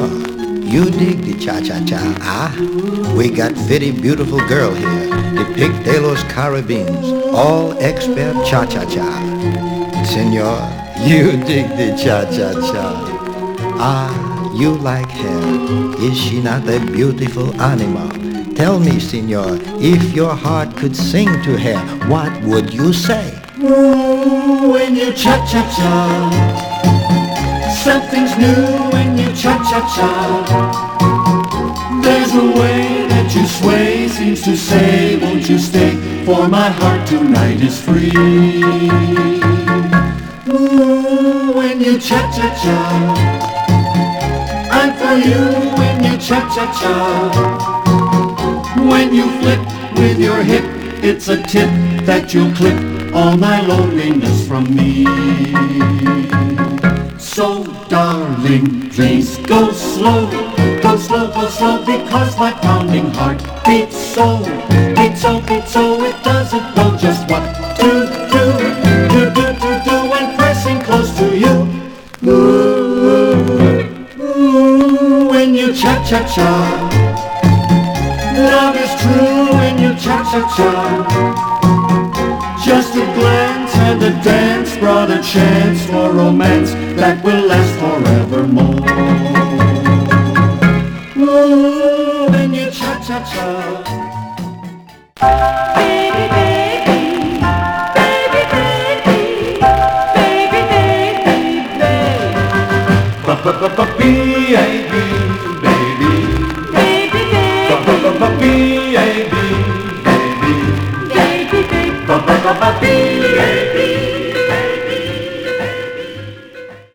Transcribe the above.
Senor, you dig the cha-cha-cha, ah? We got very beautiful girl here, the Pic de los Caribbeans, all expert cha-cha-cha. Senor, you dig the cha-cha-cha. Ah, you like her. Is she not a beautiful animal? Tell me, senor, if your heart could sing to her, what would you say? Ooh, when you cha-cha-cha, something's new when you cha-cha-cha. There's a way that you sway, seems to say, won't you stay, for my heart tonight is free. Ooh, when you cha-cha-cha, I'm for you when you cha-cha-cha. When you flip with your hip, it's a tip that you'll clip all my loneliness from me. So darling, please go slow, go slow, go slow, because my pounding heart beats so, beats so, beats so, it doesn't know just what to do, when pressing close to you. Ooh, when you cha-cha-cha, love is true when you cha-cha-cha. Just a glance and a dance brought a chance for romance that will last forevermore. Ooh, when you cha-cha-cha. Baby, baby, baby, baby, baby, baby, baby. B-A-B, baby. Baby, baby, B-A-B, baby.